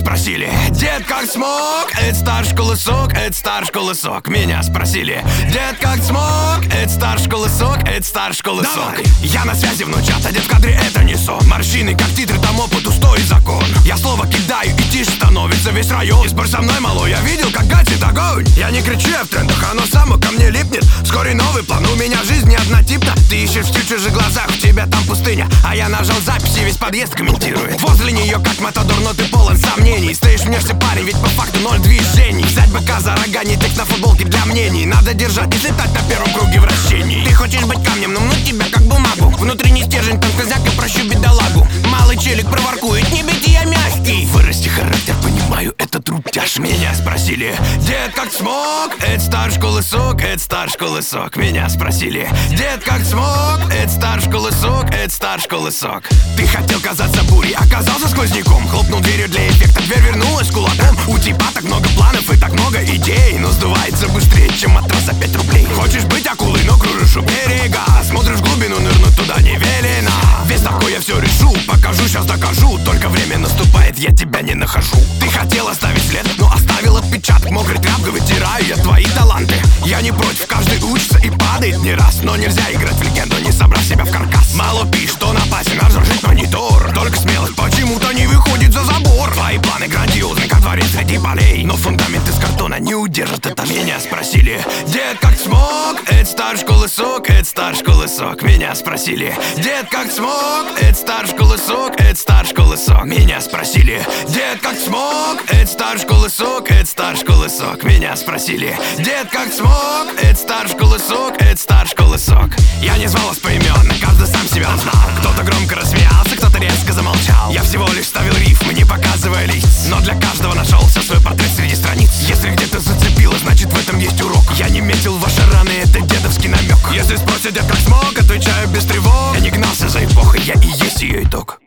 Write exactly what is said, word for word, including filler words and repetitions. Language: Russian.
спросили: дед, как смог? Это старшая школа сок, это старшая школа сок. Меня спросили: дед, как смог? Это старшая школа сок, это старшая школа сок. Я на связи внучат, а дед в кадре это не сон. Морщины, как титры, там опыт, устой и закон. Я слово кидаю и тише становится весь район. И спорь со мной, малой, я видел, как гасит огонь. Я не кричу, я в трендах, оно само ко мне липнет. Вскоре новый план, у меня жизнь не однотипна. Ты ищешь в чужих глазах, у тебя там пустыня. А я нажал запись и весь подъезд комментирует. Возле нее как матадор, но ты полон сомнений. Стоишь, мнешься, парень, ведь по факту ноль движений. Взять быка за рога, не текст на футболке для мнений. Надо держать и слетать на первом круге вращений. Ты хочешь быть камнем, но мнуть тебя как бумагу. Внутренний стержень, там сквозняк, и прощу бедолагу. Малый челик проворкует, не бейте, я мягкий. Вырасти характер, понимаю, это труд тяж. Меня спросили: дед, как смог? Это старшая школа сок, это старшая школа сок. Меня спросили: дед, как смог? Это старшая школа сок, это старшая школа сок. Ты хотел казаться бурей, оказался сквозняком. Хлопнул дверью для эффекта, дверь вернулась кулаком. У типа так много планов и так много идей, но сдувается быстрее, чем матрас за пять рублей. Хочешь быть акулой, но кружишь у берега. Смотришь в глубину, нырнуть туда не велено. Весь такой я все решу, покажу, сейчас докажу. Только время наступает, я тебя не нахожу. Ты хотел оставить след, но оставил отпечаток. Мокрой тряпкой вытираю я твои таланты. Я не против, каждый учится и падает не раз. Но нельзя играть в легенду, не собрав себя в каркас. Мало пишь, что напасен, разрушить монитор. Только смелость почему-то не выходит за забор. Твои планы грандиозны, как дворец среди полей. Но фундамент из картона не удержит это. Меня спросили: дед, как смог? Это старшая школа сок, это старшая школа сок. Меня спросили: дед, как смог? Это старшая школа сок, это старшая школа сок. Меня спросили: дед, как смог? Это старшая школа сок, это старшая школа сок. Меня спросили: дед, как смог? Это старшая школа сок, это старшая школа сок. Я не звал вас поименно, каждый сам себя узнал. Кто-то громко рассмеялся, кто-то резко замолчал. Я всего лишь ставил рифмы, не показывая лиц. Но для каждого нашелся свой портрет среди страниц. Если где-то зацепило, значит в этом есть урок. Я не метил ваши раны, это дедовский намек. Если спросят, дед, как смог, отвечаю без тревог. Я не гнался за эпохой, я и есть ее итог.